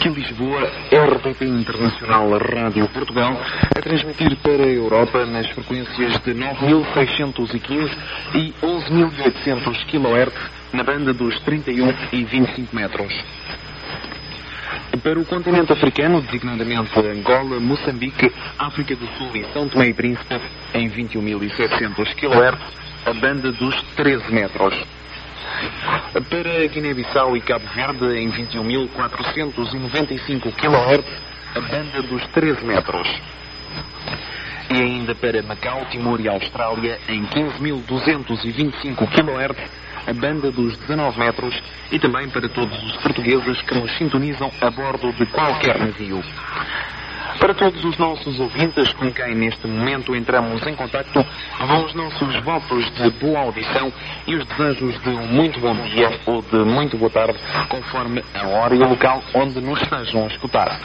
Aqui Lisboa, RDP Internacional Rádio Portugal, a transmitir para a Europa nas frequências de 9.615 e 11.800 kHz na banda dos 31 e 25 metros. Para o continente africano, designadamente Angola, Moçambique, África do Sul e São Tomé e Príncipe, em 21.700 kHz, a banda dos 13 metros. Para Guiné-Bissau e Cabo Verde, em 21.495 kHz, a banda dos 13 metros. E ainda para Macau, Timor e Austrália, em 15.225 kHz, a banda dos 19 metros, e também para todos os portugueses que nos sintonizam a bordo de qualquer navio. Para todos os nossos ouvintes com quem neste momento entramos em contacto, vão os nossos votos de boa audição e os desejos de um muito bom dia ou de muito boa tarde, conforme a hora e o local onde nos estejam a escutar.